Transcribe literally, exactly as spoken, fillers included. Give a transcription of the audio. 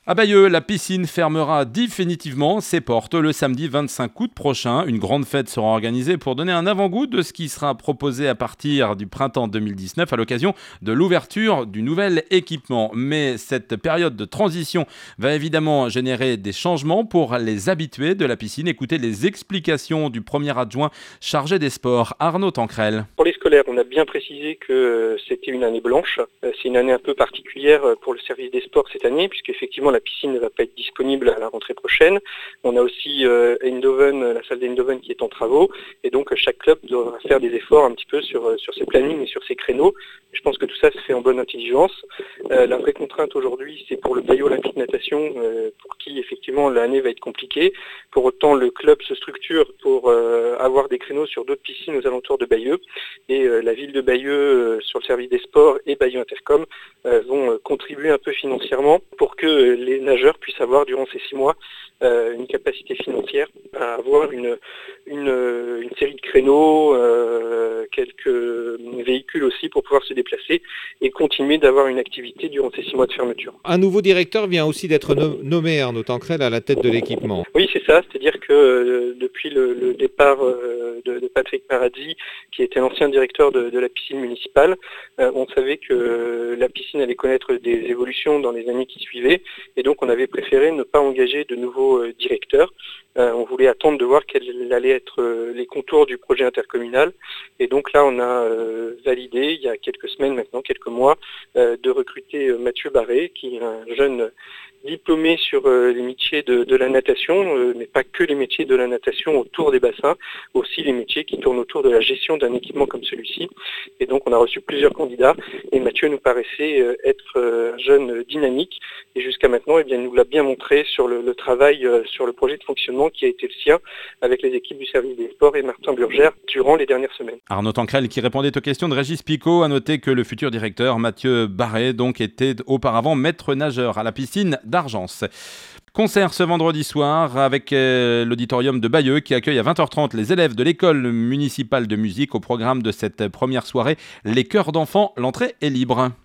À Bayeux, la piscine fermera définitivement ses portes le samedi vingt-cinq août prochain. Une grande fête sera organisée pour donner un avant-goût de ce qui sera proposé à partir du printemps deux mille dix-neuf à l'occasion de l'ouverture du nouvel équipement. Mais cette période de transition va évidemment générer des changements pour les habitués de la piscine. Écoutez les explications du premier adjoint chargé des sports, Arnaud Tancrel. Pour les scolaires, on a bien précisé que c'était une année blanche. C'est une année un peu particulière pour le service des sports cette année, puisqu'effectivement la piscine ne va pas être disponible à la rentrée prochaine. On a aussi euh, Eindhoven, la salle d'Eindhoven qui est en travaux, et donc chaque club devra faire des efforts un petit peu sur, sur ses plannings et sur ses créneaux. Je pense que tout ça se fait en bonne intelligence. Euh, la vraie contrainte aujourd'hui, c'est pour le Bayeux Olympique Natation, euh, pour qui effectivement l'année va être compliquée. Pour autant, le club se structure pour euh, avoir des créneaux sur d'autres piscines aux alentours de Bayeux. Et euh, la ville de Bayeux, euh, sur le service des sports et Bayeux Intercom, euh, vont euh, contribuer un peu financièrement pour que euh, les nageurs puissent avoir durant ces six mois euh, une capacité financière à avoir une, une, une série de créneaux, euh, quelques véhicules aussi pour pouvoir se déplacer et continuer d'avoir une activité durant ces six mois de fermeture. Un nouveau directeur vient aussi d'être nommé, Arnaud Tancrel, à la tête de l'équipement. Oui, c'est ça, c'est-à-dire que euh, depuis le, le départ euh, de, de Patrick Paradis, qui était l'ancien directeur de, de la piscine municipale, euh, on savait que euh, la piscine allait connaître des évolutions dans les années qui suivaient, et donc on avait préféré ne pas engager de nouveaux euh, directeurs. Euh, on voulait attendre de voir quels allaient être euh, les contours du projet intercommunal, et donc là on a euh, validé, il y a quelques semaines maintenant, quelques mois, euh, de recruter euh, Mathieu Barré, qui est un jeune diplômé sur euh, les métiers de, de la natation, euh, mais pas que les métiers de la natation autour des bassins, aussi les métiers qui tournent autour de la gestion d'un équipement comme celui-ci. Et donc on a reçu plusieurs candidats et Mathieu nous paraissait euh, être euh, un jeune dynamique et jusqu'à maintenant eh bien, il nous l'a bien montré sur le, le travail euh, sur le projet de fonctionnement qui a été le sien avec les équipes du service des sports et Martin Burgère durant les dernières semaines. Arnaud Tancrel qui répondait aux questions de Régis Picot a noté que le futur directeur Mathieu Barré donc était auparavant maître nageur à la piscine d'Argence. Concert ce vendredi soir avec euh, l'auditorium de Bayeux qui accueille à vingt heures trente les élèves de l'école municipale de musique. Au programme de cette première soirée, les chœurs d'enfants. L'entrée est libre.